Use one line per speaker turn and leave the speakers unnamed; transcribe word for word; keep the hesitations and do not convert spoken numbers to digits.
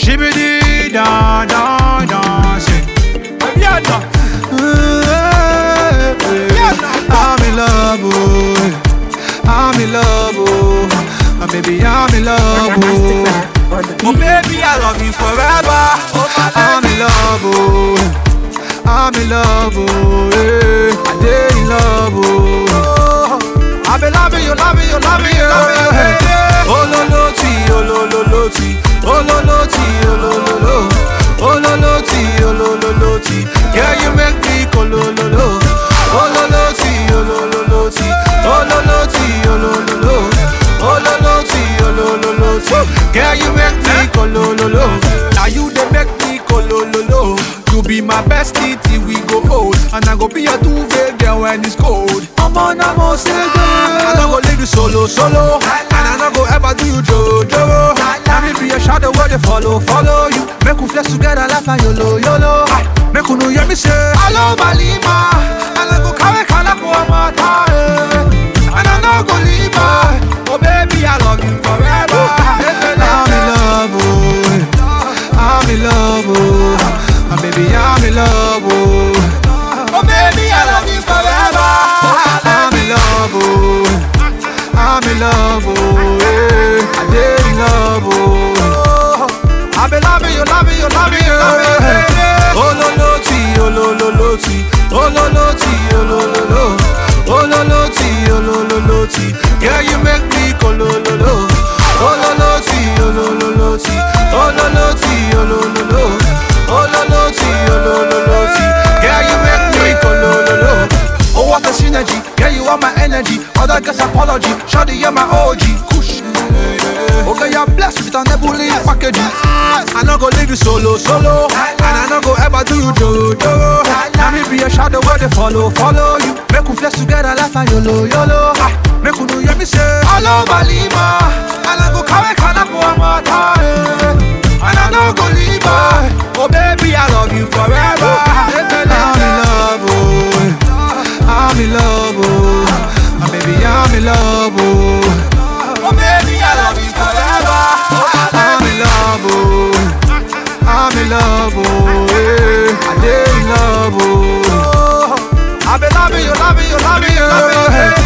Shibidi da da da. Say, yeah, no. I'm in love, oh. I'm in love, oh. Uh, baby, I'm in love, oh. Oh, baby, I love you forever. I'm in love, oh. I'm in love, oh. Yeah. I did in love, oh. I've been loving you, loving you, loving you, loving you. Hey, yeah. Oh, lo, lo, ti, oh, lo, lo, lo, ti. Oh, lo, lo, ti, oh, lo, lo, lo. Oh, lo, lo, ti, oh, lo, lo, lo, ti. Yeah, you make me go, lo, lo, lo. Oh, lo, lo, ti, oh, lo, lo, lo, ti. Oh, lo, lo, ti, oh, lo, lo, lo. Oh, lo, lo, ti, oh, lo, lo, lo, ti. Yeah, you make me go, lo, lo, lo. Now you they make me go, lo, lo, lo. You be my bestie till we go old, and I go be a two-faced girl when it's cold. I'm on a most day. I don't go leave you solo, solo, and I don't go ever do you jojo. Let me be a shadow where they follow, follow you. Make we flex together like a yolo, yolo. Make you know hear me say, hello, Balima, and I go carry color for my time, and I don't go leave her. Oh baby, I love you forever. I'm in love, oh. I'm in love, oh. Oh, baby, I'm in love, oh. Oh, baby, I love you forever. I'm in love, oh. I'm in love, oh. Yeah. I did in love, oh. I've been loving you, loving you, loving you, loving you. Oh, lo, lo, ti, oh, lo, lo, lo, ti. Oh, lo, lo, ti, oh, lo, lo, lo. Oh, lo, lo, ti, oh, lo, lo, lo, ti. Yeah, you make me go, lo, lo, lo. Oh, lo, lo, ti, oh, lo, lo, lo, ti. Oh, lo, lo, ti, oh, lo, lo, lo. Oh, lo, lo, ti, oh, lo, lo, lo, ti. Yeah, you make me go, lo, lo, lo. Oh, what a synergy. Yeah, you are my energy. Other girls apology. Shawty, you're my O G. Kush. Okay, you're blessed with an ebony package. I not go leave you solo, solo. And I not go ever do you jojo. Now me be a shadow where they follow, follow you. Make we flex together like a yolo, yolo. Make you know hear me say, hello, Balima. And I go carry color for my time, and I don't go leave her. Oh baby, I love you forever. I'm in love, oh. I'm in love, oh. Oh, baby, I'm in love, oh. Oh baby, I love you forever. I'm in love, oh. I'm in love, oh. Yeah. I did in love, oh. I've been loving you, loving you, loving you, loving you.